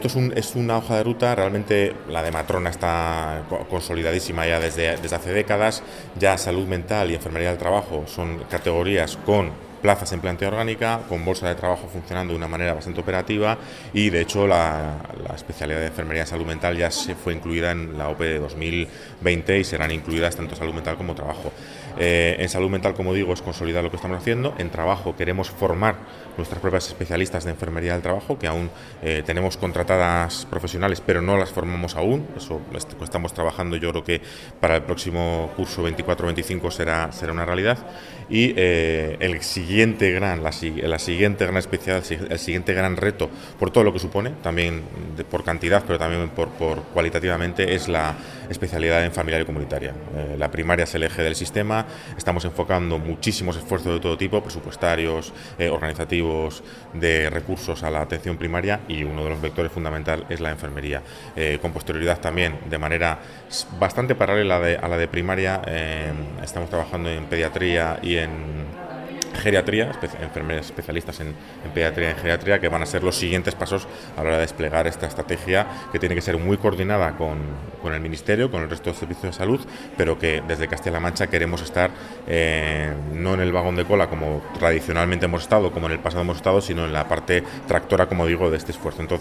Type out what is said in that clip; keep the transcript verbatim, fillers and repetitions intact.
Esto es, un, es una hoja de ruta, realmente la de Matrona está consolidadísima ya desde, desde hace décadas. Ya salud mental y enfermería del trabajo son categorías con plazas en plantilla orgánica, con bolsa de trabajo funcionando de una manera bastante operativa, y de hecho la, la especialidad de enfermería de salud mental ya se fue incluida en la O P E de dos mil veinte y serán incluidas tanto salud mental como trabajo. Eh, en salud mental, como digo, es consolidar lo que estamos haciendo. En trabajo queremos formar nuestras propias especialistas de enfermería del trabajo, que aún eh, tenemos contratadas profesionales, pero no las formamos aún. Eso estamos trabajando, yo creo que para el próximo curso veinticuatro veinticinco será, será una realidad. Y eh, el siguiente gran, la, la siguiente gran especialidad, el siguiente gran reto, por todo lo que supone, también de, por cantidad, pero también por, por cualitativamente, es la especialidad en familiar y comunitaria. Eh, la primaria es el eje del sistema. Estamos enfocando muchísimos esfuerzos de todo tipo, presupuestarios, eh, organizativos, de recursos a la atención primaria, y uno de los vectores fundamentales es la enfermería. Eh, con posterioridad también, de manera bastante paralela de, a la de primaria, eh, estamos trabajando en pediatría y en geriatría, espe- enfermeras especialistas en, en pediatría y en geriatría, que van a ser los siguientes pasos a la hora de desplegar esta estrategia, que tiene que ser muy coordinada con, con el Ministerio, con el resto de servicios de salud, pero que desde Castilla-La Mancha queremos estar eh, no en el vagón de cola como tradicionalmente hemos estado, como en el pasado hemos estado, sino en la parte tractora, como digo, de este esfuerzo. Entonces,